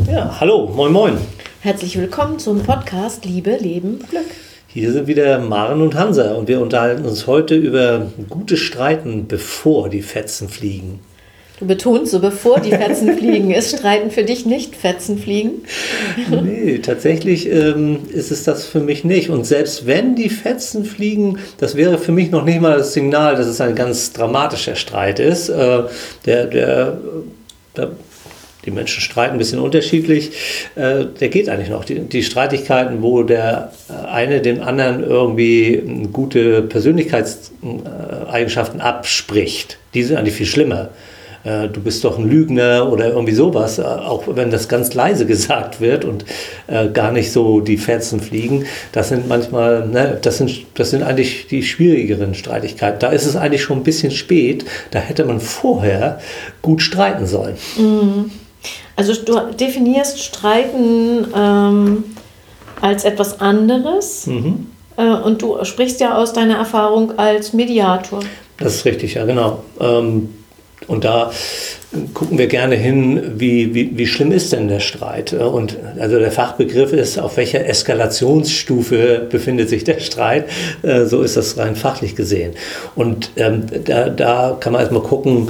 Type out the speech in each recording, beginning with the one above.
Ja, hallo, moin moin. Herzlich willkommen zum Podcast Liebe, Leben, Glück. Hier sind wieder Maren und Hansa und wir unterhalten uns heute über gutes Streiten, bevor die Fetzen fliegen. Du betonst so, bevor die Fetzen fliegen. Ist Streiten für dich nicht Fetzen fliegen? Nee, tatsächlich ist es das für mich nicht. Und selbst wenn die Fetzen fliegen, das wäre für mich noch nicht mal das Signal, dass es ein ganz dramatischer Streit ist. Die Menschen streiten ein bisschen unterschiedlich. Der geht eigentlich noch. Die Streitigkeiten, wo der eine dem anderen irgendwie gute Persönlichkeitseigenschaften abspricht, die sind eigentlich viel schlimmer. Du bist doch ein Lügner oder irgendwie sowas, auch wenn das ganz leise gesagt wird und gar nicht so die Fetzen fliegen. Das sind manchmal, das sind eigentlich die schwierigeren Streitigkeiten. Da ist es eigentlich schon ein bisschen spät. Da hätte man vorher gut streiten sollen. Mhm. Also du definierst Streiten als etwas anderes und du sprichst ja aus deiner Erfahrung als Mediator. Das ist richtig, ja genau. Und da gucken wir gerne hin, wie schlimm ist denn der Streit? Und also der Fachbegriff ist, auf welcher Eskalationsstufe befindet sich der Streit? So ist das rein fachlich gesehen. Und da kann man erstmal gucken,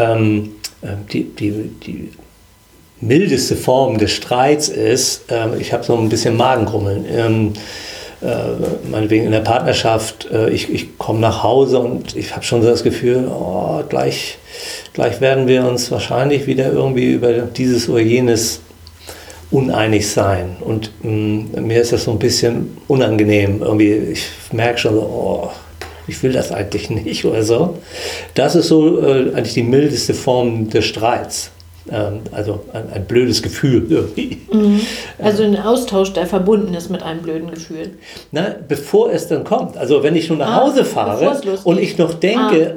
die mildeste Form des Streits ist, ich habe so ein bisschen Magengrummeln. Meinetwegen in der Partnerschaft, ich komme nach Hause und ich habe schon so das Gefühl, gleich werden wir uns wahrscheinlich wieder irgendwie über dieses oder jenes uneinig sein. Und mir ist das so ein bisschen unangenehm. Irgendwie, ich merke schon so, ich will das eigentlich nicht oder so. Das ist so eigentlich die mildeste Form des Streits. Also ein blödes Gefühl irgendwie. Also ein Austausch, der verbunden ist mit einem blöden Gefühl. Na, bevor es dann kommt. Also wenn ich schon nach Hause fahre und ich noch denke,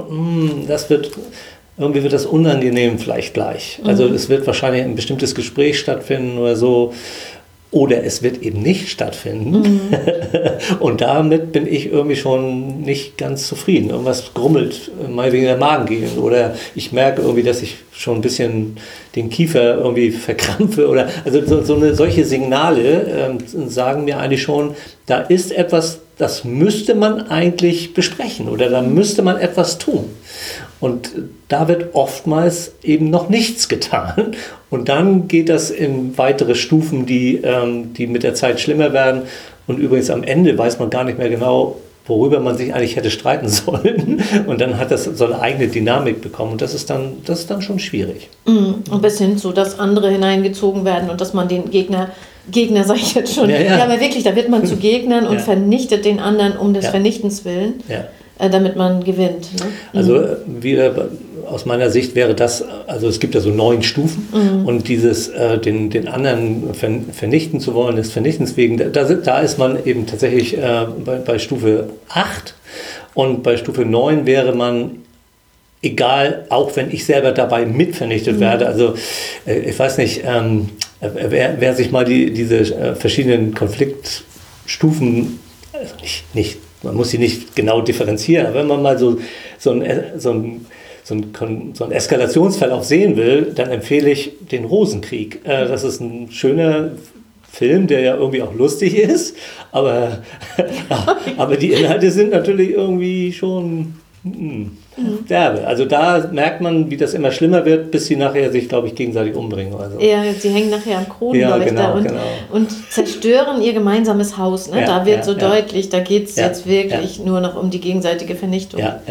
irgendwie wird das unangenehm vielleicht gleich. Also es wird wahrscheinlich ein bestimmtes Gespräch stattfinden oder so. Oder es wird eben nicht stattfinden. Und damit bin ich irgendwie schon nicht ganz zufrieden. Irgendwas grummelt, mal wegen der Magengegend. Oder ich merke irgendwie, dass ich schon ein bisschen den Kiefer irgendwie verkrampfe. Oder also solche Signale sagen mir eigentlich schon, da ist etwas, das müsste man eigentlich besprechen. Oder da müsste man etwas tun. Und da wird oftmals eben noch nichts getan. Und dann geht das in weitere Stufen, die mit der Zeit schlimmer werden. Und übrigens am Ende weiß man gar nicht mehr genau, worüber man sich eigentlich hätte streiten sollen. Und dann hat das so eine eigene Dynamik bekommen. Und das ist dann schon schwierig. Und bis hin zu, dass andere hineingezogen werden und dass man den Gegner sage ich jetzt schon. Ja, aber wirklich, da wird man zu Gegnern und vernichtet den anderen um des Vernichtens willen. Ja. Damit man gewinnt. Ne? Also aus meiner Sicht wäre das, also es gibt ja so 9 Stufen und dieses den anderen vernichten zu wollen, des Vernichtens wegen, da ist man eben tatsächlich bei Stufe 8 und bei Stufe 9 wäre man egal, auch wenn ich selber dabei mitvernichtet werde. Also ich weiß nicht, wer sich mal diese verschiedenen Konfliktstufen, also nicht man muss sie nicht genau differenzieren, aber wenn man mal so einen Eskalationsverlauf sehen will, dann empfehle ich den Rosenkrieg. Das ist ein schöner Film, der ja irgendwie auch lustig ist, aber die Inhalte sind natürlich irgendwie schon derbe. Also da merkt man, wie das immer schlimmer wird, bis sie nachher sich, glaube ich, gegenseitig umbringen. Oder so. Ja, sie hängen nachher am Kronleuchter und zerstören ihr gemeinsames Haus. Ne? Da wird deutlich, da geht es jetzt wirklich nur noch um die gegenseitige Vernichtung. Ja.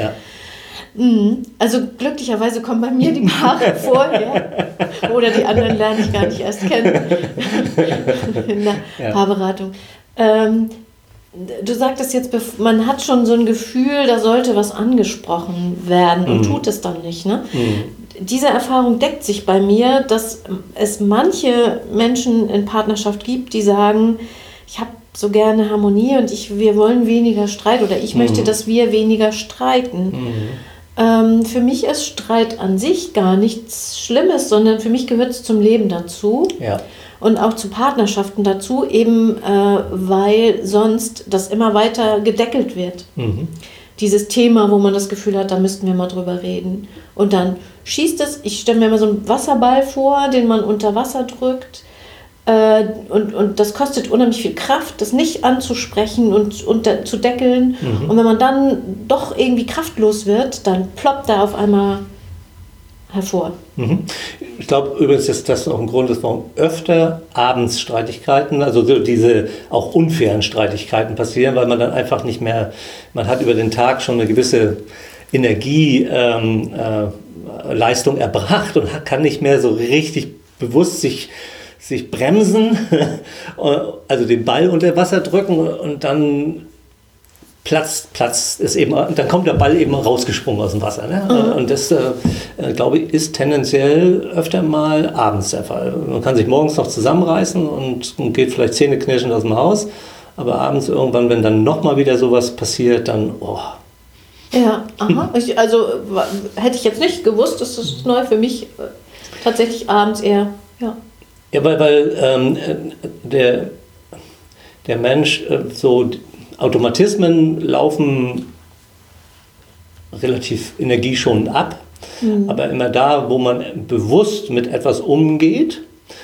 Also glücklicherweise kommen bei mir die Paare vorher oder die anderen lerne ich gar nicht erst kennen in der Paarberatung. Du sagtest jetzt, man hat schon so ein Gefühl, da sollte was angesprochen werden und tut es dann nicht. Ne? Diese Erfahrung deckt sich bei mir, dass es manche Menschen in Partnerschaft gibt, die sagen, ich habe so gerne Harmonie und wir wollen weniger Streit oder ich möchte, dass wir weniger streiten. Für mich ist Streit an sich gar nichts Schlimmes, sondern für mich gehört es zum Leben dazu. Ja. Und auch zu Partnerschaften dazu, eben weil sonst das immer weiter gedeckelt wird. dieses Thema, wo man das Gefühl hat, da müssten wir mal drüber reden. Und dann schießt es, ich stelle mir mal so einen Wasserball vor, den man unter Wasser drückt. Und das kostet unheimlich viel Kraft, das nicht anzusprechen und zu deckeln. Und wenn man dann doch irgendwie kraftlos wird, dann ploppt er auf einmal hervor. Ich glaube übrigens, dass das auch ein Grund ist, warum öfter abends Streitigkeiten, also diese auch unfairen Streitigkeiten passieren, weil man dann einfach nicht mehr, man hat über den Tag schon eine gewisse Energieleistung erbracht und kann nicht mehr so richtig bewusst sich bremsen, also den Ball unter Wasser drücken und dann platzt es eben, dann kommt der Ball eben rausgesprungen aus dem Wasser. Ne? Und das, glaube ich, ist tendenziell öfter mal abends der Fall. Man kann sich morgens noch zusammenreißen und geht vielleicht zähneknirschend aus dem Haus, aber abends irgendwann, wenn dann nochmal wieder sowas passiert, dann, Ja, aha. Also hätte ich jetzt nicht gewusst, das ist neu für mich, tatsächlich abends eher, ja. Ja, weil der Mensch, so Automatismen laufen relativ energieschonend ab, aber immer da, wo man bewusst mit etwas umgeht,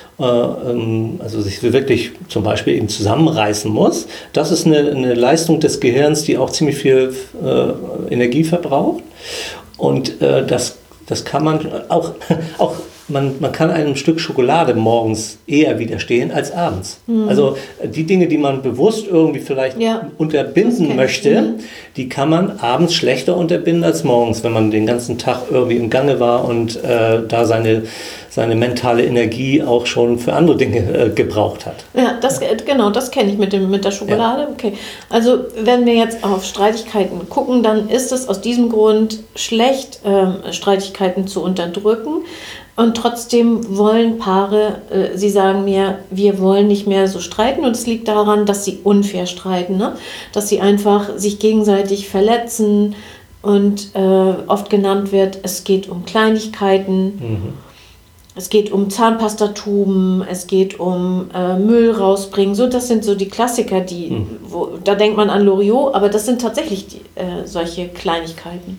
also sich wirklich zum Beispiel eben zusammenreißen muss, das ist eine Leistung des Gehirns, die auch ziemlich viel Energie verbraucht. Und das kann man auch man kann einem Stück Schokolade morgens eher widerstehen als abends. Also die Dinge, die man bewusst irgendwie vielleicht unterbinden möchte, die kann man abends schlechter unterbinden als morgens, wenn man den ganzen Tag irgendwie im Gange war und da seine mentale Energie auch schon für andere Dinge gebraucht hat. Ja, das kenne ich mit der Schokolade. Ja. Okay. Also wenn wir jetzt auf Streitigkeiten gucken, dann ist es aus diesem Grund schlecht, Streitigkeiten zu unterdrücken. Und trotzdem wollen Paare, sie sagen mir, wir wollen nicht mehr so streiten. Und es liegt daran, dass sie unfair streiten, ne? Dass sie einfach sich gegenseitig verletzen. Und oft genannt wird, es geht um Kleinigkeiten. Es geht um Zahnpastatuben, es geht um Müll rausbringen. So, das sind so die Klassiker, da denkt man an Loriot, aber das sind tatsächlich solche Kleinigkeiten.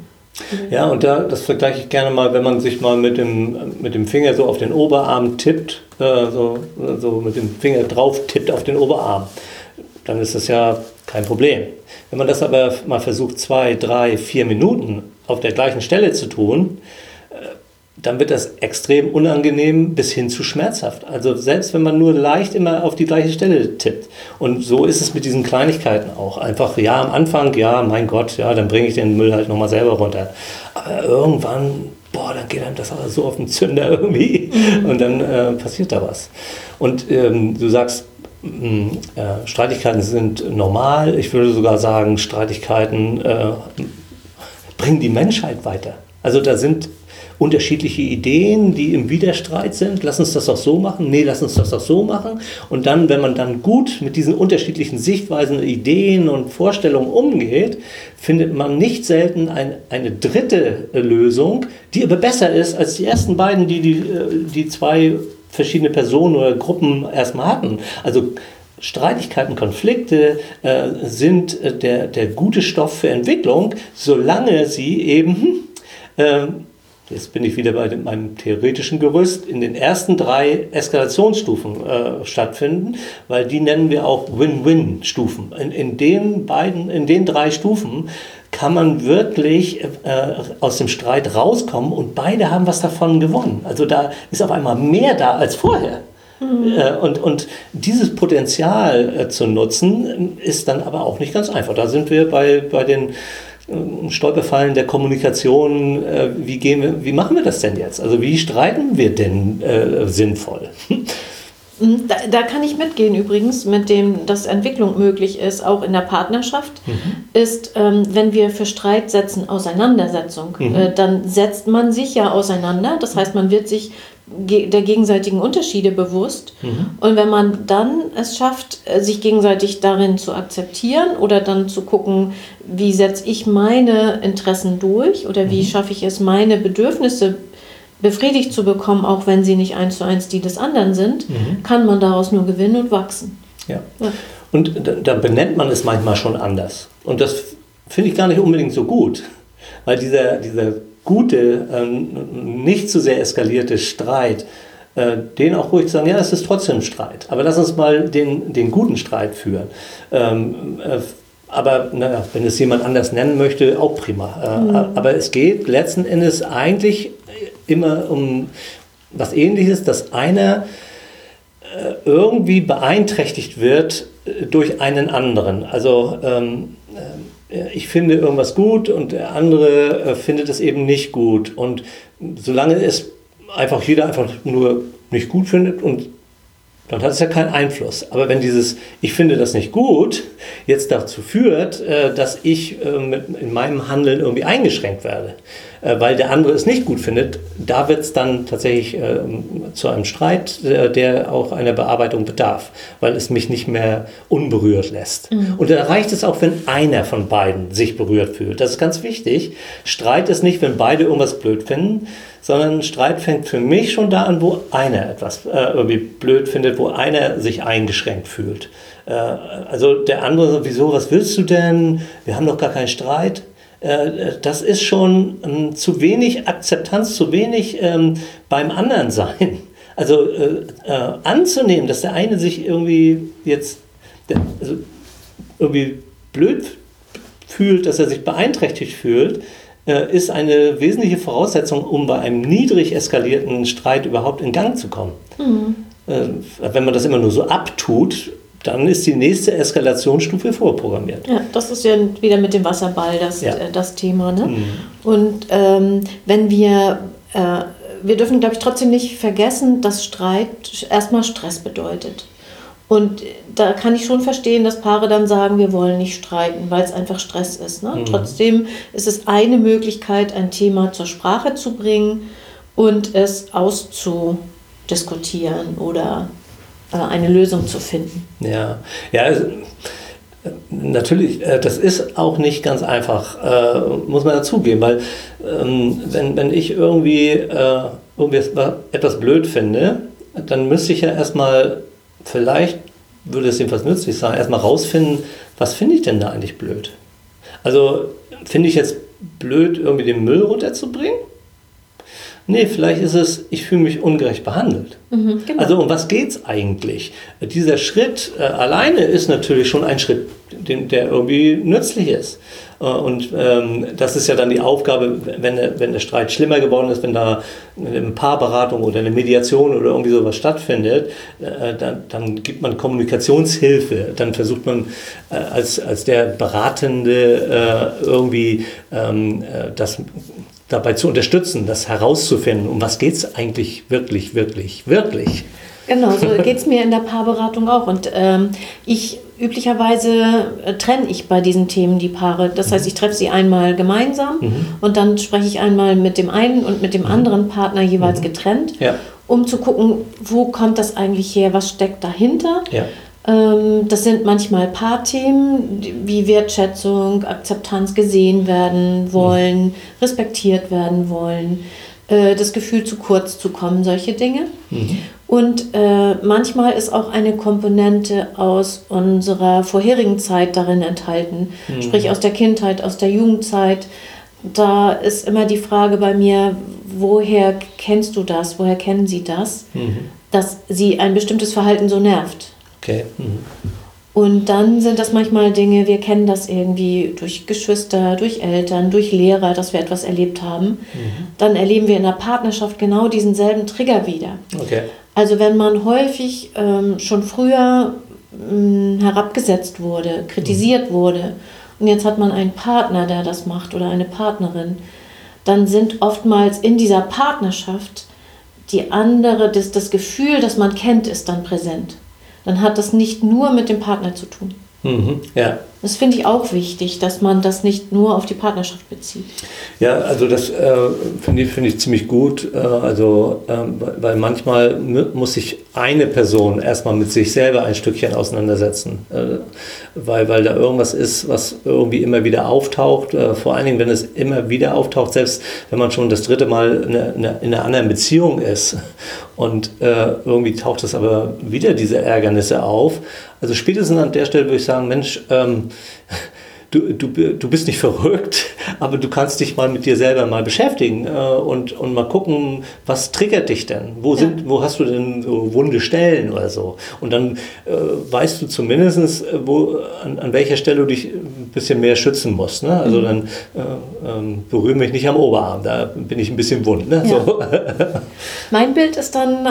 Ja, und das vergleiche ich gerne mal, wenn man sich mal mit dem Finger so auf den Oberarm tippt, so mit dem Finger drauf tippt auf den Oberarm, dann ist das ja kein Problem. Wenn man das aber mal versucht, 2, 3, 4 Minuten auf der gleichen Stelle zu tun, dann wird das extrem unangenehm bis hin zu schmerzhaft. Also selbst wenn man nur leicht immer auf die gleiche Stelle tippt. Und so ist es mit diesen Kleinigkeiten auch. Einfach, ja, am Anfang, ja, mein Gott, ja, dann bringe ich den Müll halt nochmal selber runter. Aber irgendwann, dann geht einem das so auf den Zünder irgendwie. Und dann passiert da was. Und du sagst, Streitigkeiten sind normal. Ich würde sogar sagen, Streitigkeiten bringen die Menschheit weiter. Also da sind unterschiedliche Ideen, die im Widerstreit sind. Lass uns das doch so machen. Nee, lass uns das doch so machen. Und dann, wenn man dann gut mit diesen unterschiedlichen Sichtweisen, Ideen und Vorstellungen umgeht, findet man nicht selten eine dritte Lösung, die aber besser ist als die ersten beiden, die zwei verschiedene Personen oder Gruppen erstmal hatten. Also Streitigkeiten, Konflikte sind der gute Stoff für Entwicklung, solange sie eben jetzt bin ich wieder bei meinem theoretischen Gerüst, in den ersten 3 Eskalationsstufen stattfinden, weil die nennen wir auch Win-Win-Stufen. In den 3 Stufen kann man wirklich aus dem Streit rauskommen und beide haben was davon gewonnen. Also da ist auf einmal mehr da als vorher. Und dieses Potenzial zu nutzen, ist dann aber auch nicht ganz einfach. Da sind wir bei den Stolperfallen der Kommunikation, wie machen wir das denn jetzt? Also wie streiten wir denn sinnvoll? Da kann ich mitgehen übrigens, mit dem, dass Entwicklung möglich ist, auch in der Partnerschaft, ist, wenn wir für Streit setzen, Auseinandersetzung. Dann setzt man sich ja auseinander, das heißt, man wird sich der gegenseitigen Unterschiede bewusst. Und wenn man dann es schafft, sich gegenseitig darin zu akzeptieren oder dann zu gucken, wie setze ich meine Interessen durch oder wie schaffe ich es, meine Bedürfnisse befriedigt zu bekommen, auch wenn sie nicht 1:1 die des anderen sind, kann man daraus nur gewinnen und wachsen. Ja. Und da benennt man es manchmal schon anders. Und das finde ich gar nicht unbedingt so gut, weil dieser gute, nicht zu sehr eskalierte Streit, den auch ruhig sagen, ja, es ist trotzdem Streit, aber lass uns mal den guten Streit führen. Aber naja, wenn es jemand anders nennen möchte, auch prima. Aber es geht letzten Endes eigentlich immer um was Ähnliches, dass einer irgendwie beeinträchtigt wird durch einen anderen. Also ich finde irgendwas gut und der andere findet es eben nicht gut. Und solange es jeder einfach nur nicht gut findet, und dann hat es ja keinen Einfluss. Aber wenn dieses "Ich finde das nicht gut" jetzt dazu führt, dass ich in meinem Handeln irgendwie eingeschränkt werde, weil der andere es nicht gut findet, da wird es dann tatsächlich zu einem Streit, der auch einer Bearbeitung bedarf, weil es mich nicht mehr unberührt lässt. Und da reicht es auch, wenn einer von beiden sich berührt fühlt. Das ist ganz wichtig. Streit ist nicht, wenn beide irgendwas blöd finden, sondern Streit fängt für mich schon da an, wo einer etwas irgendwie blöd findet, wo einer sich eingeschränkt fühlt. Also der andere so, wieso, was willst du denn? Wir haben doch gar keinen Streit. Das ist schon zu wenig Akzeptanz, zu wenig beim anderen sein. Also anzunehmen, dass der eine sich irgendwie jetzt irgendwie blöd fühlt, dass er sich beeinträchtigt fühlt, ist eine wesentliche Voraussetzung, um bei einem niedrig eskalierten Streit überhaupt in Gang zu kommen. Wenn man das immer nur so abtut, dann ist die nächste Eskalationsstufe vorprogrammiert. Ja, das ist ja wieder mit dem Wasserball das Thema. Ne? Und wenn wir dürfen, glaube ich, trotzdem nicht vergessen, dass Streit erstmal Stress bedeutet. Und da kann ich schon verstehen, dass Paare dann sagen, wir wollen nicht streiten, weil es einfach Stress ist. Ne? Trotzdem ist es eine Möglichkeit, ein Thema zur Sprache zu bringen und es auszudiskutieren oder eine Lösung zu finden. Ja, natürlich, das ist auch nicht ganz einfach, muss man dazugeben, weil wenn ich irgendwie etwas blöd finde, dann müsste ich ja erstmal, vielleicht würde es jedenfalls nützlich sein, erstmal rausfinden, was finde ich denn da eigentlich blöd? Also finde ich jetzt blöd, irgendwie den Müll runterzubringen? Nee, vielleicht ist es, ich fühle mich ungerecht behandelt. Genau. Also um was geht es eigentlich? Dieser Schritt alleine ist natürlich schon ein Schritt, der irgendwie nützlich ist. Und das ist ja dann die Aufgabe, wenn der Streit schlimmer geworden ist, wenn da eine Paarberatung oder eine Mediation oder irgendwie sowas stattfindet, dann gibt man Kommunikationshilfe. Dann versucht man als der Beratende irgendwie das dabei zu unterstützen, das herauszufinden, um was geht es eigentlich wirklich. Genau, so geht es mir in der Paarberatung auch. Und üblicherweise trenne ich bei diesen Themen die Paare. Das heißt, ich treffe sie einmal gemeinsam und dann spreche ich einmal mit dem einen und mit dem anderen Partner jeweils getrennt, um zu gucken, wo kommt das eigentlich her, was steckt dahinter. Ja. Das sind manchmal Paarthemen wie Wertschätzung, Akzeptanz, gesehen werden wollen, respektiert werden wollen, das Gefühl, zu kurz zu kommen, solche Dinge. Und manchmal ist auch eine Komponente aus unserer vorherigen Zeit darin enthalten, sprich aus der Kindheit, aus der Jugendzeit. Da ist immer die Frage bei mir, woher kennst du das, woher kennen sie das, dass sie ein bestimmtes Verhalten so nervt. Okay. Und dann sind das manchmal Dinge, wir kennen das irgendwie durch Geschwister, durch Eltern, durch Lehrer, dass wir etwas erlebt haben. Dann erleben wir in der Partnerschaft genau diesen selben Trigger wieder. Okay. Also wenn man häufig schon früher herabgesetzt wurde, kritisiert wurde und jetzt hat man einen Partner, der das macht oder eine Partnerin, dann sind oftmals in dieser Partnerschaft das Gefühl, das man kennt, ist dann präsent. Dann hat das nicht nur mit dem Partner zu tun. Ja. Das finde ich auch wichtig, dass man das nicht nur auf die Partnerschaft bezieht. Ja, also das finde ich ziemlich gut. Weil manchmal muss sich eine Person erstmal mit sich selber ein Stückchen auseinandersetzen. Weil da irgendwas ist, was irgendwie immer wieder auftaucht. Vor allen Dingen, wenn es immer wieder auftaucht, selbst wenn man schon das 3. Mal in einer anderen Beziehung ist. Und irgendwie taucht es aber wieder diese Ärgernisse auf. Also spätestens an der Stelle würde ich sagen, Mensch, du bist nicht verrückt, aber du kannst dich mal mit dir selber mal beschäftigen und mal gucken, was triggert dich denn? Wo hast du denn so wunde Stellen oder so? Und dann weißt du zumindest, an welcher Stelle du dich ein bisschen mehr schützen musst. Ne? Also dann berühre mich nicht am Oberarm, da bin ich ein bisschen wund. Ne? Ja. So. Mein Bild ist dann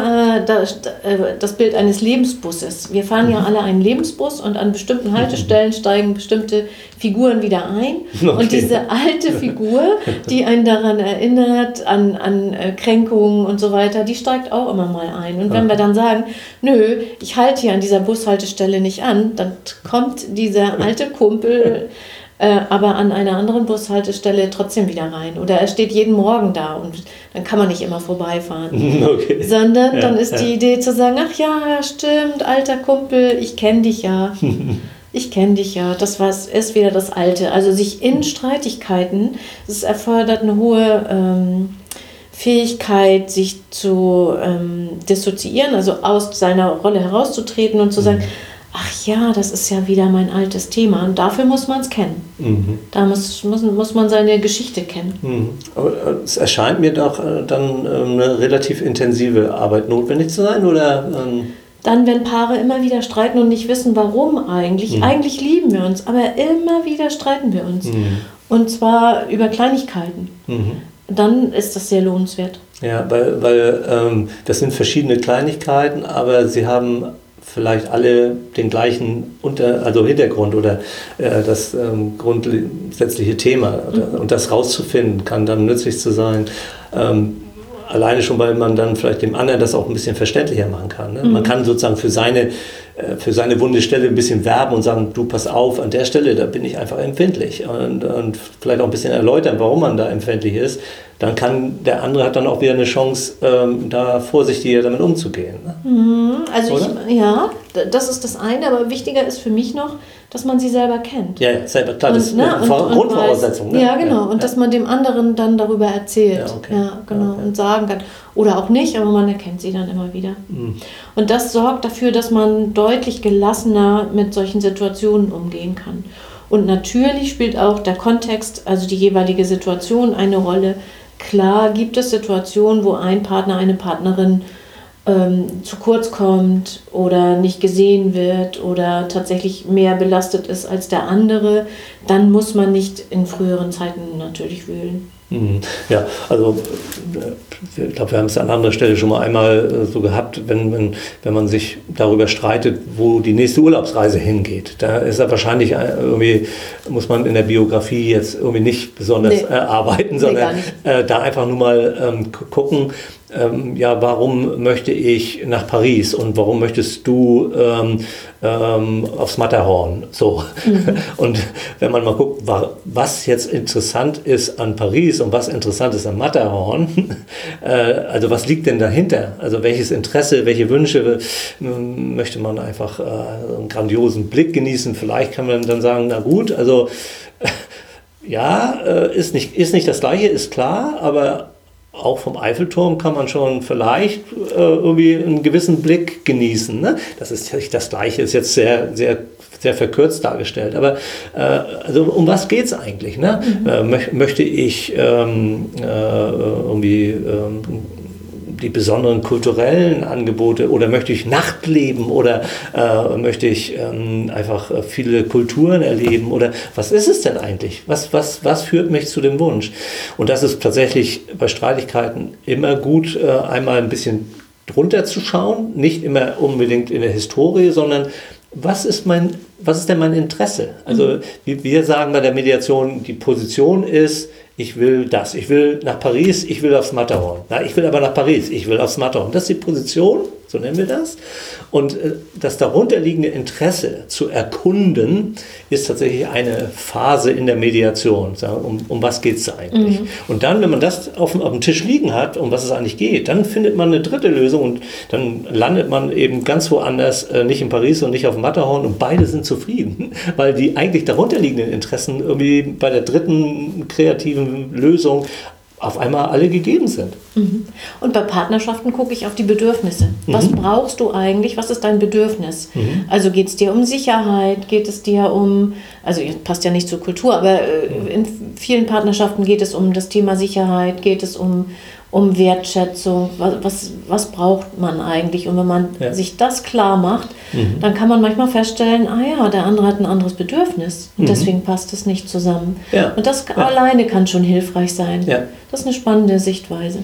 das Bild eines Lebensbusses. Wir fahren ja alle einen Lebensbus und an bestimmten Haltestellen steigen bestimmte Figuren wieder ein. Okay. Und diese alte Figur, die einen daran erinnert, an Kränkungen und so weiter, die steigt auch immer mal ein. Und wenn wir dann sagen, nö, ich halte hier an dieser Bushaltestelle nicht an, dann kommt dieser alte Kumpel aber an einer anderen Bushaltestelle trotzdem wieder rein. Oder er steht jeden Morgen da und dann kann man nicht immer vorbeifahren. Okay. Sondern dann ist die Idee zu sagen, ach ja, stimmt, alter Kumpel, ich kenne dich ja. Ich kenne dich ja, das ist wieder das Alte. Also sich in Streitigkeiten, es erfordert eine hohe Fähigkeit, sich zu dissoziieren, also aus seiner Rolle herauszutreten und zu sagen, ach ja, das ist ja wieder mein altes Thema. Und dafür muss man es kennen. Da muss man seine Geschichte kennen. Aber es erscheint mir doch dann eine relativ intensive Arbeit notwendig zu sein, oder? Dann, wenn Paare immer wieder streiten und nicht wissen, warum eigentlich. Eigentlich lieben wir uns, aber immer wieder streiten wir uns. Und zwar über Kleinigkeiten. Dann ist das sehr lohnenswert. Ja, weil das sind verschiedene Kleinigkeiten, aber sie haben vielleicht alle den gleichen Hintergrund oder das grundsätzliche Thema. Und das rauszufinden, kann dann nützlich zu sein. Alleine schon, weil man dann vielleicht dem anderen das auch ein bisschen verständlicher machen kann. Ne? Man kann sozusagen für seine wunde Stelle ein bisschen werben und sagen, du, pass auf, an der Stelle, da bin ich einfach empfindlich. Und vielleicht auch ein bisschen erläutern, warum man da empfindlich ist. Dann kann der andere hat dann auch wieder eine Chance, da vorsichtiger damit umzugehen. Ne? Also das ist das eine, aber wichtiger ist für mich noch, dass man sie selber kennt. Ja, selber, klar, das ist eine Grundvoraussetzung. Ne? Ja, genau, und dass man dem anderen dann darüber erzählt. Ja, okay. Ja, genau, und sagen kann. Oder auch nicht, aber man erkennt sie dann immer wieder. Und das sorgt dafür, dass man deutlich gelassener mit solchen Situationen umgehen kann. Und natürlich spielt auch der Kontext, also die jeweilige Situation, eine Rolle. Klar gibt es Situationen, wo ein Partner, eine Partnerin zu kurz kommt oder nicht gesehen wird oder tatsächlich mehr belastet ist als der andere, dann muss man nicht in früheren Zeiten natürlich wühlen. Ja, also ich glaube, wir haben es an anderer Stelle schon mal einmal so gehabt, wenn man sich darüber streitet, wo die nächste Urlaubsreise hingeht. Da ist ja wahrscheinlich irgendwie, muss man in der Biografie jetzt irgendwie nicht besonders arbeiten, sondern da einfach nur mal gucken, warum möchte ich nach Paris und warum möchtest du aufs Matterhorn? So. Und wenn man mal guckt, was jetzt interessant ist an Paris und was interessant ist am Matterhorn, also was liegt denn dahinter? Also welches Interesse, welche Wünsche möchte man einfach einen grandiosen Blick genießen? Vielleicht kann man dann sagen, na gut, also ist nicht das Gleiche, ist klar, aber auch vom Eiffelturm kann man schon vielleicht irgendwie einen gewissen Blick genießen. Ne? Das ist nicht das Gleiche, ist jetzt sehr, sehr, sehr verkürzt dargestellt. Aber also um was geht es eigentlich? Ne? Möchte ich irgendwie die besonderen kulturellen Angebote oder möchte ich Nachtleben oder möchte ich einfach viele Kulturen erleben oder was ist es denn eigentlich? Was führt mich zu dem Wunsch? Und das ist tatsächlich bei Streitigkeiten immer gut, einmal ein bisschen drunter zu schauen, nicht immer unbedingt in der Historie, sondern was ist denn mein Interesse? Also wir sagen bei der Mediation, die Position ist, ich will das, ich will nach Paris, ich will aufs Matterhorn. Na, ich will aber nach Paris, ich will aufs Matterhorn. Das ist die Position, so nennen wir das. Und das darunterliegende Interesse zu erkunden, ist tatsächlich eine Phase in der Mediation. Um was geht es eigentlich? Und dann, wenn man das auf dem Tisch liegen hat, um was es eigentlich geht, dann findet man eine dritte Lösung und dann landet man eben ganz woanders, nicht in Paris und nicht auf dem Matterhorn und beide sind zufrieden, weil die eigentlich darunterliegenden Interessen irgendwie bei der dritten kreativen Lösung auf einmal alle gegeben sind. Und bei Partnerschaften gucke ich auf die Bedürfnisse. Was brauchst du eigentlich? Was ist dein Bedürfnis? Also geht es dir um Sicherheit? Geht es dir um, also passt ja nicht zur Kultur, aber in vielen Partnerschaften geht es um das Thema Sicherheit, geht es um Wertschätzung, was braucht man eigentlich? Und wenn man sich das klar macht, dann kann man manchmal feststellen, der andere hat ein anderes Bedürfnis und deswegen passt es nicht zusammen. Ja. Und das alleine kann schon hilfreich sein. Ja. Das ist eine spannende Sichtweise.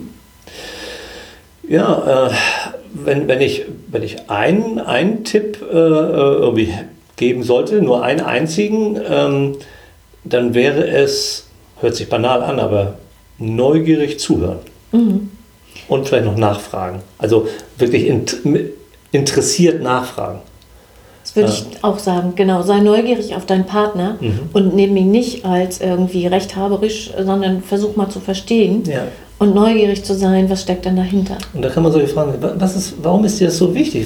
Ja, wenn ich einen Tipp irgendwie geben sollte, nur einen einzigen, dann wäre es, hört sich banal an, aber neugierig zuhören und vielleicht noch nachfragen. Also wirklich interessiert nachfragen. Das würde ich auch sagen, genau. Sei neugierig auf deinen Partner und nimm ihn nicht als irgendwie rechthaberisch, sondern versuch mal zu verstehen und neugierig zu sein, was steckt denn dahinter. Und da kann man solche Fragen, warum ist dir das so wichtig?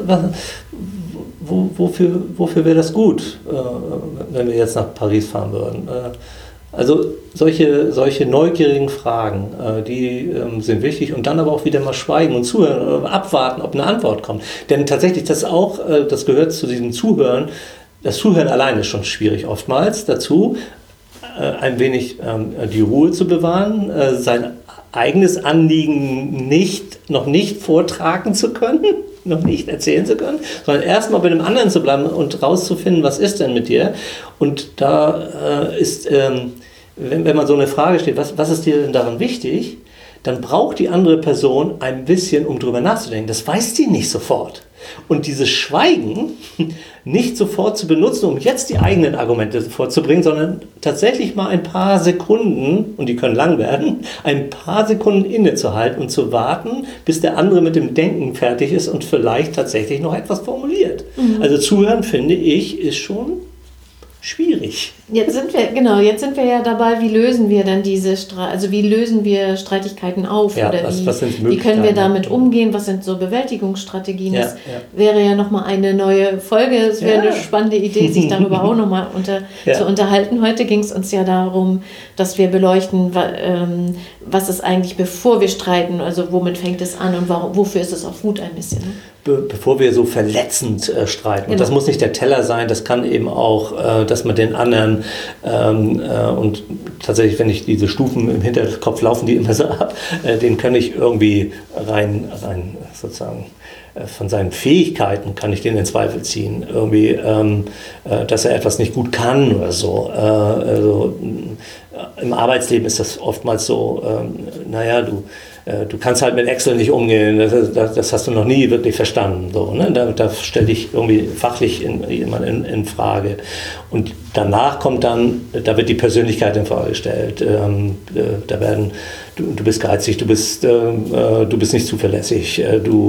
Wofür wäre das gut, wenn wir jetzt nach Paris fahren würden? Also solche neugierigen Fragen, die sind wichtig und dann aber auch wieder mal schweigen und zuhören, abwarten, ob eine Antwort kommt. Denn tatsächlich das gehört zu diesem Zuhören. Das Zuhören alleine ist schon schwierig oftmals dazu, ein wenig die Ruhe zu bewahren, sein eigenes Anliegen noch nicht vortragen zu können, noch nicht erzählen zu können, sondern erstmal bei dem anderen zu bleiben und rauszufinden, was ist denn mit dir? Und da ist, wenn man so eine Frage stellt, was ist dir denn daran wichtig, dann braucht die andere Person ein bisschen, um drüber nachzudenken. Das weiß die nicht sofort. Und dieses Schweigen nicht sofort zu benutzen, um jetzt die eigenen Argumente vorzubringen, sondern tatsächlich mal ein paar Sekunden, und die können lang werden, ein paar Sekunden innezuhalten und zu warten, bis der andere mit dem Denken fertig ist und vielleicht tatsächlich noch etwas formuliert. Also zuhören, finde ich, ist schon schwierig. Jetzt sind wir ja dabei, wie lösen wir denn wie lösen wir Streitigkeiten auf? Ja, oder wie können wir damit umgehen? Was sind so Bewältigungsstrategien? Das wäre ja nochmal eine neue Folge. Es wäre eine spannende Idee, sich darüber auch nochmal zu unterhalten. Heute ging es uns ja darum, dass wir beleuchten, was ist eigentlich, bevor wir streiten, also womit fängt es an und wofür ist es auch gut ein bisschen. Bevor wir so verletzend streiten. Genau. Und das muss nicht der Teller sein, das kann eben auch, dass man den anderen und tatsächlich, wenn ich diese Stufen im Hinterkopf laufen, die immer so ab, den kann ich irgendwie rein sozusagen von seinen Fähigkeiten kann ich den in Zweifel ziehen. Irgendwie, dass er etwas nicht gut kann oder so. Also, im Arbeitsleben ist das oftmals so, du kannst halt mit Excel nicht umgehen, das hast du noch nie wirklich verstanden. So, ne? Da stelle ich irgendwie fachlich jemanden in Frage. Und danach kommt dann, da wird die Persönlichkeit in Frage gestellt. Du bist geizig, du bist nicht zuverlässig,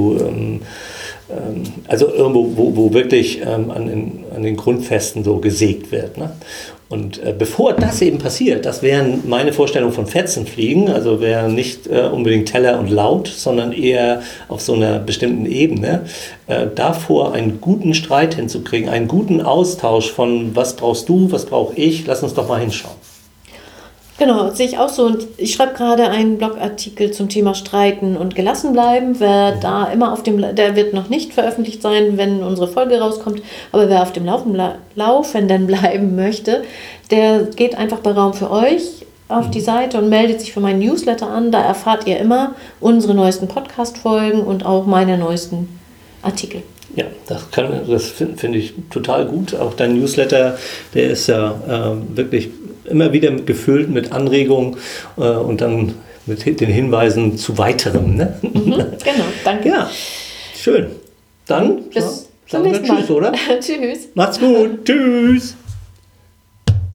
also irgendwo, wo wirklich an den Grundfesten so gesägt wird. Ne? Und bevor das eben passiert, das wären meine Vorstellungen von Fetzenfliegen, also wäre nicht unbedingt Teller und laut, sondern eher auf so einer bestimmten Ebene, davor einen guten Streit hinzukriegen, einen guten Austausch von was brauchst du, was brauche ich, lass uns doch mal hinschauen. Genau, sehe ich auch so. Und ich schreibe gerade einen Blogartikel zum Thema Streiten und gelassen bleiben. Wer da immer der wird noch nicht veröffentlicht sein, wenn unsere Folge rauskommt. Aber wer auf dem Laufenden bleiben möchte, der geht einfach bei Raum für euch auf die Seite und meldet sich für meinen Newsletter an. Da erfahrt ihr immer unsere neuesten Podcast-Folgen und auch meine neuesten Artikel. Ja, das finde ich total gut. Auch dein Newsletter, der ist ja wirklich immer wieder gefüllt mit Anregungen und dann mit den Hinweisen zu weiterem. Ne? Genau, danke. Ja, schön. Dann bis zum nächsten Mal. Tschüss, oder? Tschüss. Macht's gut. Tschüss.